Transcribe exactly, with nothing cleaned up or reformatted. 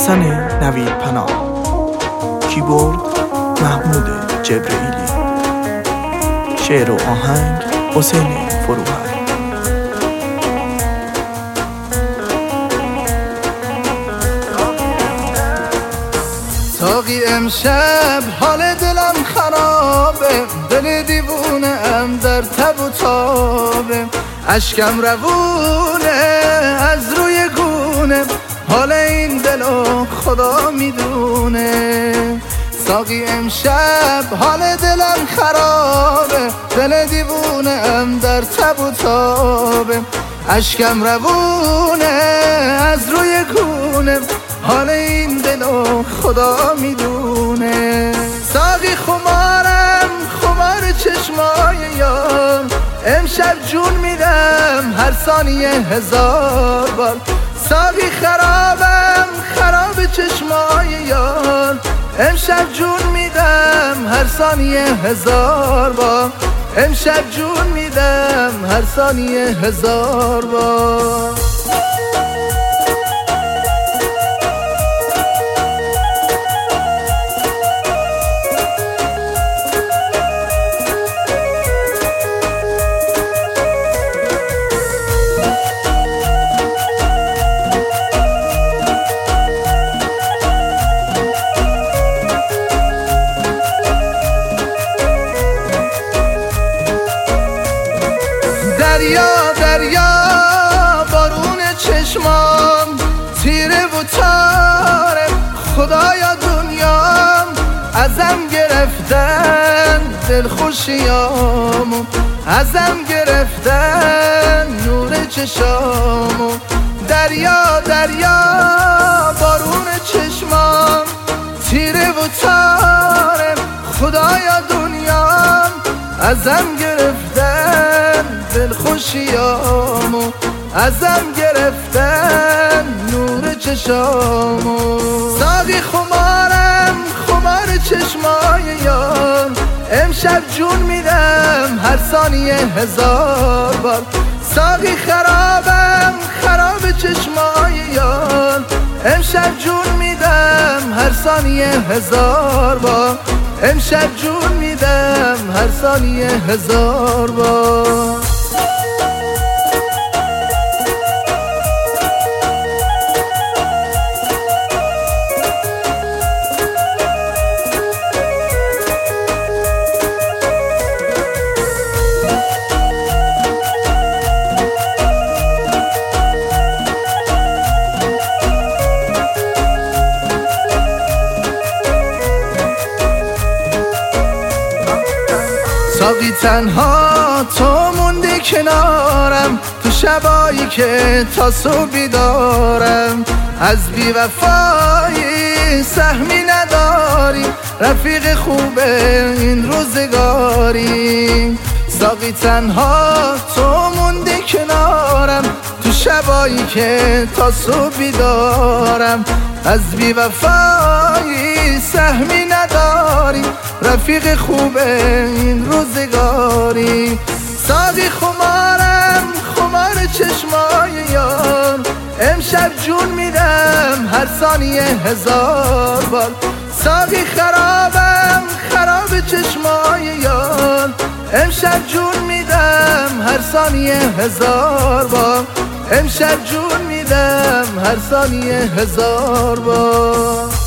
حسن نوید پناه، کیبورد محمود جبرئیلی، شعر و آهنگ حسین فروهر. ساقی امشب حال دلم خرابه، دل دیوونه ام در تب و تابه، اشکم روونه از روی گونه، حال این دلو خدا میدونه. ساقی امشب حال دلم خرابه، دل دیوونه ام در تب و تابه، اشکم روونه از روی گونه، حال این دلو خدا میدونه. ساقی خمارم خمار چشمای یار، امشب جون میدم هر ثانیه هزار بار. ساقی خرابم خراب چشمای یار، امشب جون میدم هر ثانیه هزار بار. امشب جون میدم هر ثانیه هزار بار. دریا دریا بارون چشمام، تیره و تاره خدایا دنیام، ازم گرفتن دل خوشیامو، ازم گرفتن نور چشامو. دریا دریا بارون چشمام، تیره و تاره خدایا دنیام، ازم گرفتن دل خوشیامو، ازم گرفتن نور چشامو. ساقی خمارم خمار چشمای یار، امشب جون میدم هر ثانیه هزار بار. ساقی خرابم خراب چشمای یار، امشب جون میدم هر ثانیه هزار بار. امشب جون میدم هر ثانیه هزار بار. ساقی تنها تو موندی کنارم، تو شبایی که تا صبح بیدارم، از بی وفایی سهمی نداری، رفیق خوب این روزگاری. ساقی تنها تو موندی کنارم، تو شبایی که تا صبح بیدارم، از بی وفایی سهمی نداری، رفیق خوب این روزگاری. ساقی خمارم خمار چشمای یار، امشب جون میدم هر ثانیه هزار بار. ساقی خرابم خراب چشمای یار، امشب جون میدم هر ثانیه هزار بار. امشب جون میدم هر ثانیه هزار بار.